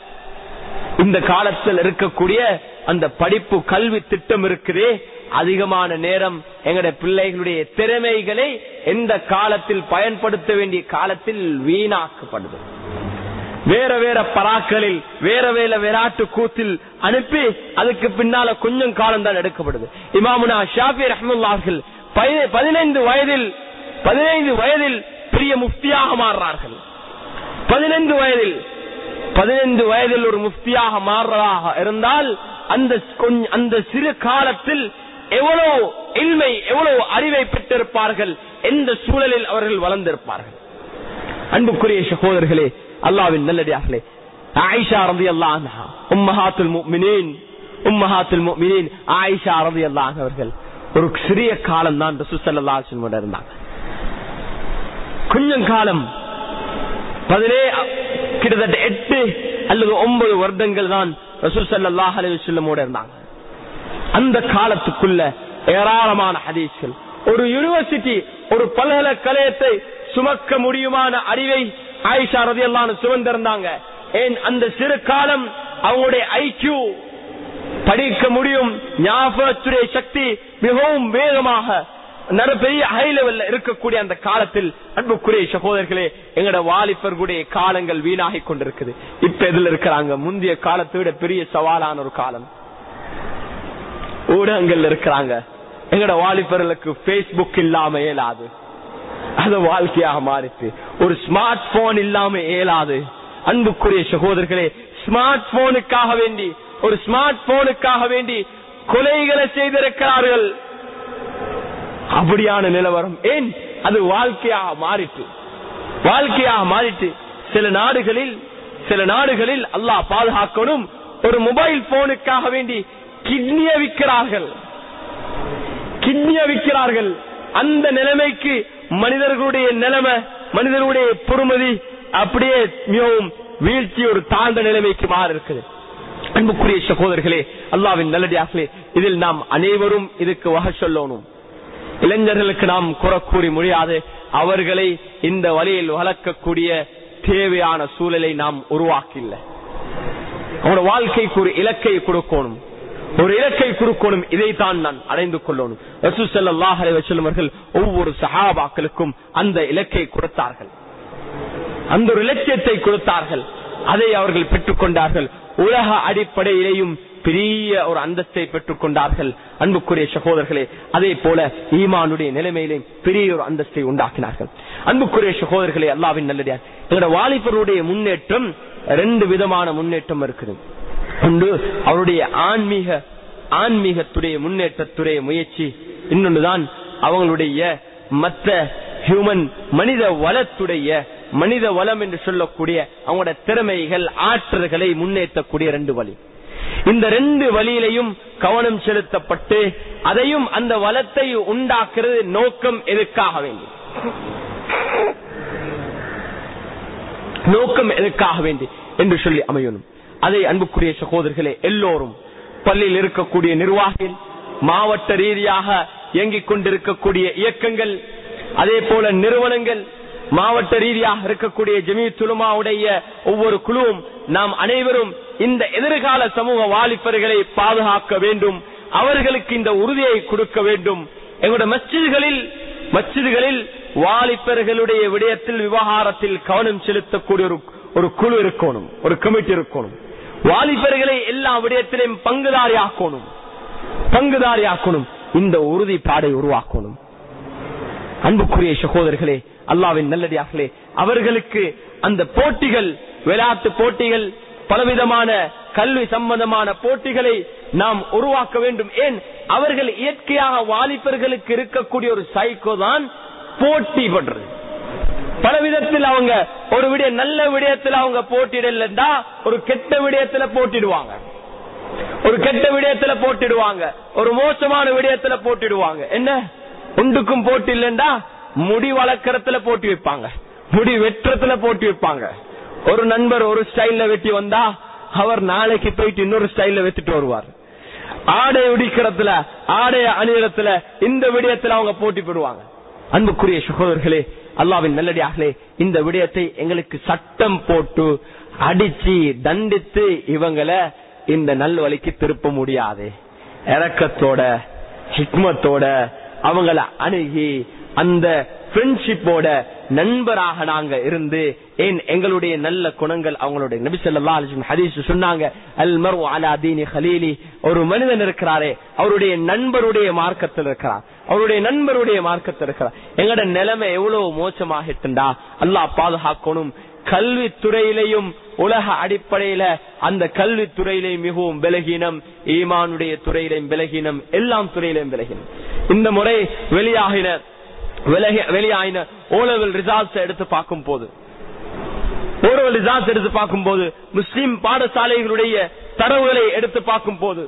இந்த காலத்தில் இருக்கக்கூடிய அந்த படிப்பு கல்வி திட்டம் இருக்குதே, அதிகமான நேரம் எங்களுடைய பிள்ளைகளுடைய திறமைகளை எந்த காலத்தில் பயன்படுத்த வேண்டிய காலத்தில் வீணாக்கப்படுது. வேற வேற பராக்களில், வேற வேற விளையாட்டு கூத்தில் அனுப்பி அதுக்கு பின்னால கொஞ்சம் காலம் தான் எடுக்கப்படுது. இமாமுனா ஷாஃபி ரஹ்மத்துல்லாஹி பதினைந்து வயதில் பதினைந்து வயதில் பெரிய முஃப்தியாக மாறுறார்கள். பதினைந்து வயதில் பதினைந்து வயதில் ஒரு முஃப்தியாக மாறுறதாக இருந்தால் அந்த அந்த சிறு காலத்தில் எவ்வளவு இல்மை, எவ்வளவு அறிவை பெற்றிருப்பார்கள், எந்த சூழலில் அவர்கள் வளர்ந்திருப்பார்கள். அன்புக்குரிய சகோதரர்களே, அல்லாஹ்வின் நல்லடியார்களே, ஆயிஷா ரலியல்லாஹு அன்ஹா உம்மஹாத்துல் முஃமினீன் உம்மஹாத்துல் முஃமினீன் ஆயிஷா ரலியல்லாஹு அன்ஹா அவர்கள் ஒரு சிறிய காலம் தான் ரசூல் ஸல்லல்லாஹு அலைஹி வஸல்லம் இருந்தாங்க. கொஞ்சம் காலம், பதினே கிட்டத்தட்ட எட்டு அல்லது ஒன்பது வருடங்கள் தான் ரசூல் ஸல்லல்லாஹு அலைஹி வஸல்லம் இருந்தாங்க. அந்த காலத்துக்குள்ள ஏராளமான ஹதீஸ்கள், ஒரு யூனிவர்சிட்டி, ஒரு பல்கலைக்கழகத்தை சுமக்க முடியுமான அறிவை ஆயிஷா ரலியல்லாஹு அன்ஹா சுமந்திருந்தாங்க. ஏன் அந்த சிறு காலம் அவங்களுடைய ஐக்யூ படிக்க முடியும், ஞாபகத்துடைய சக்தி மிகவும் வேகமாக பெரிய ஹை லெவல்ல இருக்கக்கூடிய அந்த காலத்தில் அன்புக்குரிய சகோதரர்களே, எங்கட வாலிபர்களுடைய காலங்கள் வீணாகி கொண்டிருக்குது. இப்ப எதுல இருக்கிறாங்க? முந்தைய காலத்தை விட பெரிய சவாலான ஒரு காலம் ஊடகங்கள் இருக்கிறாங்க. எங்கட வாலிபர்களுக்கு பேஸ்புக் இல்லாம இயலாது, அது வாழ்க்கையாக மாறிச்சு. ஒரு ஸ்மார்ட் போன் இல்லாம இயலாது. அன்புக்குரிய சகோதரர்களே, ஸ்மார்ட் போனுக்காக வேண்டி ஒரு ஸ்மார்ட் போனுக்காக வேண்டி கொலைகளை செய்திருக்கிறார்கள். அப்படியான நிலவரம். ஏன்? அது வாழ்க்கையாக மாறிட்டு வாழ்க்கையாக மாறிட்டு சில நாடுகளில் சில நாடுகளில் அல்லாஹ் பாதுகாக்கணும், ஒரு மொபைல் போனுக்காக வேண்டி கிட்னிய விற்கிறார்கள் கிட்னிய விற்கிறார்கள் அந்த நிலைமைக்கு மனிதர்களுடைய நிலைமை, மனிதர்களுடைய பொறுமதி அப்படியே மிகவும் வீழ்ச்சி, ஒரு தாழ்ந்த நிலைமைக்கு மாறி இருக்குது. அன்புக்குரிய சகோதரர்களே, அல்லாஹ்வின் நல்லடியார்களே, இதில் நாம் அனைவரும் இதுக்கு வகை சொல்லணும். இளைஞர்களுக்கு நாம் குறை கூறி முடியாது. அவர்களை இந்த வழியில் வளர்க்கக்கூடிய தேவையான சூழலை நாம் உருவாக்கி இல்லை. அவனோட வாழ்க்கைக்கு ஒரு இலக்கை கொடுக்கணும், ஒரு இலக்கை கொடுக்கணும், இதைத்தான் நான் அடைந்து கொள்ளணும். ரசூல் ஸல்லல்லாஹு அலைஹி வஸல்லம் அவர்கள் ஒவ்வொரு சஹாபாக்களுக்கும் அந்த இலக்கை கொடுத்தார்கள், அந்த ஒரு இலட்சியத்தை கொடுத்தார்கள். அதை அவர்கள் பெற்றுக் கொண்டார்கள். உலக அடிப்படையிலேயும் பெரிய ஒரு அந்தஸ்தை பெற்றுக் கொண்டார்கள். அன்புக்குரிய சகோதரர்களே, அதே போல ஈமானுடைய நிலைமையிலே பெரிய ஒரு அந்தஸ்தை உண்டாக்கினார்கள். அன்புக்குரிய சகோதரர்களே, அல்லாஹ்வின் நல்லடியார், எங்களுடைய வாலிபருடைய முன்னேற்றம் ரெண்டு விதமான முன்னேற்றம் இருக்குது. ஒன்று அவருடைய ஆன்மீக ஆன்மீகத்துடைய முன்னேற்றத்துடைய முயற்சி, இன்னொன்றுதான் அவங்களுடைய மற்ற ஹியூமன் மனித வளத்துடைய மனித வளம் என்று சொல்லக்கூடிய அவங்களுடைய திறமைகள் ஆற்றல்களை முன்னேற்றக்கூடிய ரெண்டு வழி. இந்த ரெண்டு வழியிலையும் கவனம் செலுத்தப்பட்டு அதையும் அந்த வளத்தை உண்டாக்குறது நோக்கம் எதுக்காக வேண்டி நோக்கம் எதுக்காக வேண்டி என்று சொல்லி அமையணும். அதை அன்புக்குரிய சகோதரர்களே, எல்லோரும் பள்ளியில் இருக்கக்கூடிய நிர்வாகிகள், மாவட்ட ரீதியாக இயங்கிக் கொண்டிருக்கக்கூடிய இயக்கங்கள், அதே போல நிறுவனங்கள், மாவட்ட ரீதியாக இருக்கக்கூடிய ஜமீஅத் உலமாவுடைய ஒவ்வொரு குழுவும், நாம் அனைவரும் இந்த எதிர்கால சமூக வாலிபர்களை பாதுகாக்க வேண்டும், அவர்களுக்கு இந்த உறுதியை கொடுக்க வேண்டும். எங்களுடைய மஸ்ஜிதுகளில் மஸ்ஜிதுகளில் வாலிபர்களுடைய விடயத்தில் விவகாரத்தில் கவனம் செலுத்தக்கூடிய ஒரு ஒரு குழு இருக்கணும், ஒரு கமிட்டி இருக்கணும். வாலிபர்களை எல்லா விடயத்திலையும் பங்குதாரியாக்கணும் பங்குதாரியாக்கணும் இந்த உறுதிப்பாடை உருவாக்கணும். அன்புக்குரிய சகோதரர்களே, அல்லாஹ்வின் நல்லடியார்களே, அவர்களுக்கு அந்த போட்டிகள், விளையாட்டு போட்டிகள், பலவிதமான கல்வி சம்பந்தமான போட்டிகளை நாம் உருவாக்க வேண்டும். ஏன், அவர்கள் இயற்கையாக வாலிபர்களுக்கு இருக்கக்கூடிய ஒரு சைக்கோ தான் போட்டி பண்றது. பல விதத்தில் அவங்க ஒரு விடய நல்ல விடயத்தில் அவங்க போட்டிடலா, ஒரு கெட்ட விடயத்துல போட்டிடுவாங்க, ஒரு கெட்ட விடயத்துல போட்டிடுவாங்க, ஒரு மோசமான விடயத்துல போட்டிடுவாங்க. என்ன, ஒன்றுக்கும் போட்டி இல்லைண்டா முடி வளர்க்கறதுல போட்டி வைப்பாங்க, முடி வெட்டுறதுல போட்டி வைப்பாங்க. ஒரு நண்பர் ஒரு ஸ்டைல்ல வெட்டி வந்தா அவர் நாளைக்கு போயிட்டு இன்னொரு ஸ்டைல்ல வெட்டிட்டு வருவார். ஆடை உடிக்கிறதுல, ஆடை அணியறதுல, இந்த விடயத்துல அவங்க போட்டி போடுவாங்க. அன்புக்குரிய சகோதரர்களே, அல்லாஹ்வின் நல்லடியார்களே, இந்த விடயத்தை எங்களுக்கு சட்டம் போட்டு அடிச்சு தண்டித்து இவங்களை இந்த நல்வழிக்கு திருப்ப முடியாது. இரக்கத்தோட ஹிக்மத்தோட அவங்கள அணுகி அந்த ஃப்ரெண்ட்ஷிப்போட நண்பராக நாங்க இருந்து, ஏன் எங்களுடைய நல்ல குணங்கள் அவங்களுடைய நபி ஸல்லல்லாஹு அலைஹி வஸல்லம் ஹதீஸ் சொன்னாங்க, அல் மர்உ அலா தீனி கலீலி, ஒரு மனிதன் இருக்கிறாரே அவருடைய நண்பருடைய மார்க்கத்தில் இருக்கிறார், அவருடைய நண்பருடைய மார்க்கத்தில் இருக்கிறார். எங்களோட நிலைமை எவ்வளவு மோசமாகிட்டுண்டா அல்லாஹ் பாதுகாக்கணும். கல்வித்துறையிலையும் உலக அடிப்படையில அந்த கல்வித்துறையிலையும் மிகவும் விலகினம், ஈமானுடைய துறையிலையும் விலகினம், எல்லாம் துறையிலையும் விலகினம். இந்த முறை வெளியாகின வெளியாயின ஓலவல் ரிசல்ட்ஸ் எடுத்து பார்க்கும் போது ஓலவல் ரிசல்ட்ஸ் எடுத்து பார்க்கும் போது முஸ்லிம் பாடசாலைகளுடைய தரவுகளை எடுத்து பார்க்கும் போது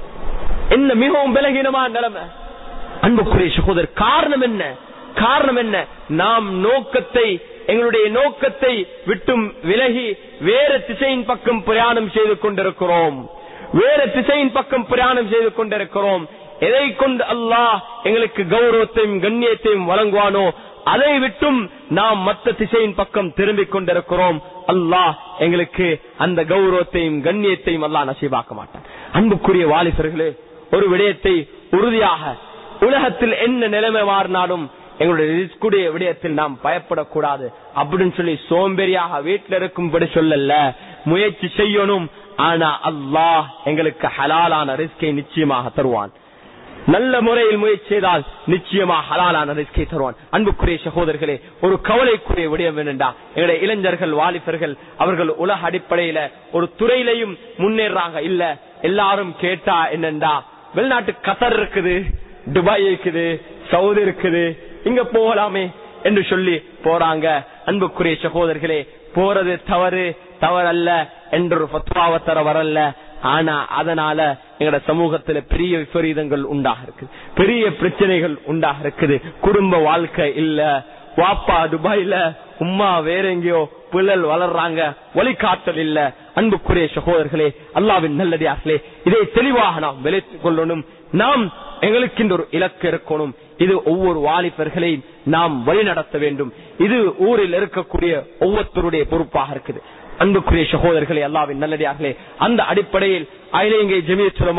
என்ன மிகவும் விலகினமான நிலைமை. அன்புக்குரிய சகோதரர், காரணம் என்ன? காரணம் என்ன? நாம் நோக்கத்தை, எங்களுடைய நோக்கத்தை விட்டும் விலகி வேற திசையின் பக்கம் பிரயாணம் செய்து கொண்டிருக்கிறோம், வேற திசையின் பக்கம் பிரயாணம் செய்து கொண்டிருக்கிறோம். எதை கொண்டு அல்லாஹ் எங்களுக்கு கௌரவத்தையும் கண்ணியத்தையும் வழங்குவானோ அதை விட்டும் நாம் மற்ற திசையின் பக்கம் திரும்பிக் கொண்டிருக்கிறோம். அல்லாஹ் எங்களுக்கு அந்த கௌரவத்தையும் கண்ணியத்தையும் அல்லாஹ் நசீபாக்க மாட்டான். அன்புக்குரிய வாலிபர்களே, ஒரு விடயத்தை உறுதியாக, உலகத்தில் என்ன நிலைமை மாறினாலும் எங்களுடைய ரிஸ்குடைய விடயத்தில் நாம் பயப்படக்கூடாது அப்படின்னு சொல்லி சோம்பேறியாக வீட்டில் இருக்கும்படி சொல்லல, முயற்சி செய்யணும். ஆனா அல்லாஹ் எங்களுக்கு ஹலாலான ரிஸ்கை நிச்சயமாக தருவான். நல்ல முறையில் முயற்சி செய்தால் நிச்சயமாக ஹலாலான ரிஸ்கை தருவான். அன்புக்குரிய சகோதரர்களே, ஒரு கவலைக்குரிய விடயம் என்னண்டா, எங்களுடைய இளைஞர்கள், வாலிபர்கள் அவர்கள் உலக அடிப்படையில ஒரு துறையிலையும் முன்னேறாங்க இல்ல. எல்லாரும் கேட்டா என்னண்டா, வெளிநாட்டு கத்தர் இருக்குது, துபாய் இருக்குது, சவுதி இருக்குது, இங்க போகலாமே என்று சொல்லி போறாங்க. அன்புக்குரிய சகோதரர்களே, போறது தவறு தவறல்ல என்று ஃபத்வாவை தர வரல. ஆனா அதனால எங்கட சமூகத்துல பெரிய விபரீதங்கள் உண்டாக இருக்கு, பெரிய பிரச்சனைகள் உண்டாக இருக்குது. குடும்ப வாழ்க்கை இல்ல, வாப்பா துபாயில, உம்மா வேற எங்கேயோ, பிள்ளல் வளர்றாங்க, வழிகாட்டல் இல்ல. அன்புக்குரிய சகோதரர்களே, அல்லாஹ்வின் நல்லடியார்களே, இதை தெளிவாக நாம் விளைத்துக் கொள்ளணும். நாம் எங்களுக்கு ஒரு இலக்கு இருக்கணும். இது ஒவ்வொரு வாலிபர்களையும் நாம் வழி நடத்த வேண்டும். இது ஊரில் இருக்கக்கூடிய ஒவ்வொருத்தருடைய பொறுப்பாக இருக்குது. அன்புக்குரிய சகோதரர்களே, அல்லாஹ்வின் நல்லடியார்களே, அந்த அடிப்படையில் அகில இலங்கை ஜமீஅத் உலமா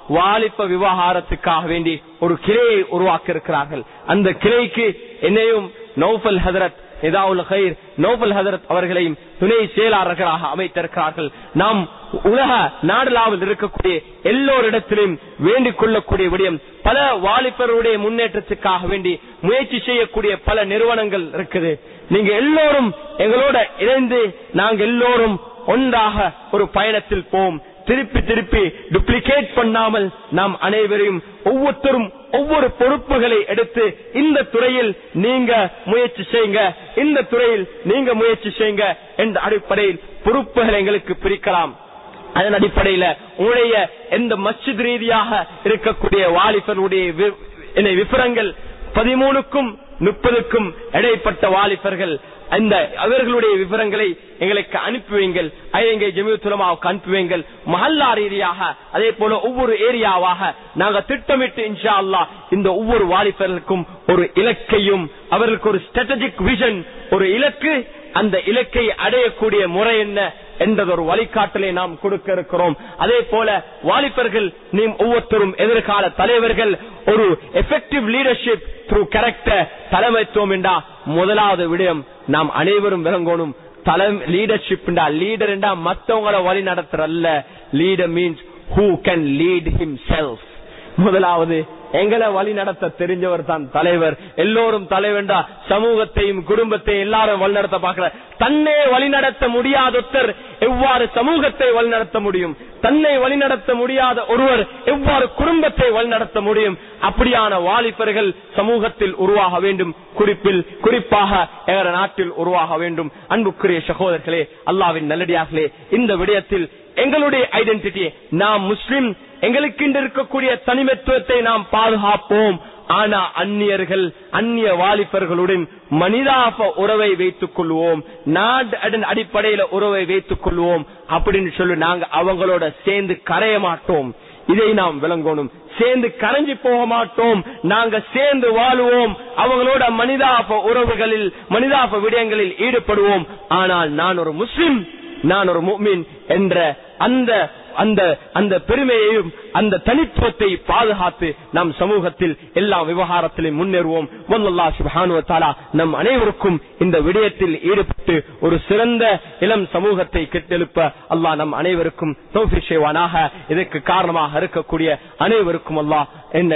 வாலிப விவகாரத்துக்காக வேண்டி ஒரு கிளையை உருவாக்கி இருக்கிறார்கள். அந்த கிளைக்கு என்னையும் நௌஃபல் ஹதரத் இதாவுல் கைர் நௌஃபல் ஹதரத் அவர்களையும் துணை செயலாளர்களாக அமைத்திருக்கிறார்கள். நாம் உலக நாடலாவில் இருக்கக்கூடிய எல்லோரிடத்திலும் வேண்டிக் கொள்ளக்கூடிய விடயம், பல வாலிபருடைய முன்னேற்றத்துக்காக வேண்டி முயற்சி செய்யக்கூடிய பல நிறுவனங்கள் இருக்குது. நீங்க எல்லோரும் எங்களோட இணைந்து நாங்க எல்லோரும் ஒன்றாக ஒரு பயணத்தில் போம். திருப்பி திருப்பி டுப்ளிகேட் பண்ணாமல் நாம் அனைவரையும் ஒவ்வொருத்தரும் ஒவ்வொரு பொறுப்புகளை எடுத்து இந்த துறையில் நீங்க முயற்சி செய்யுங்க, இந்த துறையில் நீங்க முயற்சி செய்யுங்க என்ற அடிப்படையில் பொறுப்புகளை எங்களுக்கு பிரிக்கலாம். அதன் அடிப்படையில உங்களுடைய எந்த மஸ்ஜித் ரீதியாக இருக்கக்கூடிய வாலிபருடைய விவரங்கள் பதிமூணுக்கும் முப்பதுக்கும் இடைப்பட்ட வாலிபர்கள் அந்த அவர்களுடைய விவரங்களை எங்களுக்கு அனுப்புவீங்கள். ஐஎங்கே ஜமீஅத் உலமாவுக்கு அனுப்புவீங்கள். மஹல்லா ரீதியாக அதே போல ஒவ்வொரு ஏரியாவாக நாங்க திட்டமிட்டு இன்ஷா அல்லாஹ் இந்த ஒவ்வொரு வாலிபர்களுக்கும் ஒரு இலக்கையும் அவர்களுக்கு ஒரு ஸ்ட்ராட்டஜிக் விஷன், ஒரு இலக்கு, அந்த இலக்கை அடையக்கூடிய முறை என்ன என்றது ஒரு வழிகாட்டலை நாம் கொடுக்க இருக்கிறோம். அதே போல வாலிபர்கள் நீ ஒவ்வொருத்தரும் எதிர்கால தலைவர்கள், ஒரு எஃபெக்டிவ் லீடர்ஷிப் த்ரூ கேரக்டர், தலைமைத்துவம் என்றா முதலாவது விடயம் நாம் அனைவரும் விளங்கணும். லீடர்ஷிப் லீடர் என்றா மற்றவங்களை வழி நடத்துறல்ல. Leader means who can lead himself. முதலாவது எங்களை வழி நடத்த தெரிஞ்சவர் தான் தலைவர். எல்லோரும் தலைவர்டா சமூகத்தையும் குடும்பத்தையும் எல்லாரும் வழிநடத்த பார்க்கிற. தன்னை வழிநடத்த முடியாதொருத்தர் எவ்வாறு சமூகத்தை வழிநடத்த முடியும்? தன்னை வழிநடத்த முடியாத ஒருவர் எவ்வாறு குடும்பத்தை வழிநடத்த முடியும்? அப்படியான வாலிபர்கள் சமூகத்தில் உருவாக வேண்டும், குறிப்பில் குறிப்பாக எங்கள் நாட்டில் உருவாக வேண்டும். அன்புக்குரிய சகோதரர்களே, அல்லாஹ்வின் நல்லடியார்களே, இந்த விடயத்தில் எங்களுடைய ஐடென்டிட்டி, நாம் முஸ்லிம், எங்களுக்கு இருக்கக்கூடிய தனிமத்துவத்தை நாம் பாதுகாப்போம். ஆனா அந்நியர்கள் அந்நிய வாலிபர்களுடன் மனிதாப உறவை வைத்துக் கொள்வோம், நாடு அடிப்படையில உறவை வைத்துக் கொள்வோம் அப்படின்னு சொல்லி நாங்க அவங்களோட சேர்ந்து கரைய மாட்டோம். இதை நாம் விளங்கணும். சேர்ந்து கரைஞ்சி போக மாட்டோம், நாங்க சேர்ந்து வாழுவோம். அவங்களோட மனிதாப உறவுகளில் மனிதாப விடயங்களில் ஈடுபடுவோம். ஆனால் நான் ஒரு முஸ்லிம், நான் ஒரு முஃமின் என்ற அந்த அந்த அந்த பெருமையையும் அந்த தனித்துவத்தை பாதுகாத்து நம் சமூகத்தில் எல்லா விவகாரத்திலும் முன்னேறுவோம். வல்லல்லாஹு சுப்ஹானஹு வ தஆலா நம் அனைவருக்கும் இந்த விடயத்தில் ஈடுபட்டு ஒரு சிறந்த இளம் சமூகத்தை கெட்டெழுப்ப அல்லாஹ் நம் அனைவருக்கும் தௌஃபீக் செய்வானாக. இதற்கு காரணமாக இருக்கக்கூடிய அனைவருக்கும் அல்லாஹ் என்ன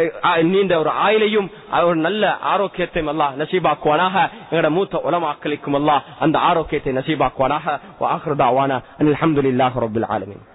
நீண்ட ஒரு ஆயுளையும் ஒரு நல்ல ஆரோக்கியத்தையும் அல்லாஹ் நசீபாக்குவானாக. எங்களோட மூத்த உலமாக்களுக்கும் அல்லாஹ் அந்த ஆரோக்கியத்தை நசீபாக்குவானாக. வ ஆகிரு தஅவானா அல்ஹம்துலில்லாஹி ரப்பில் ஆலமீன்.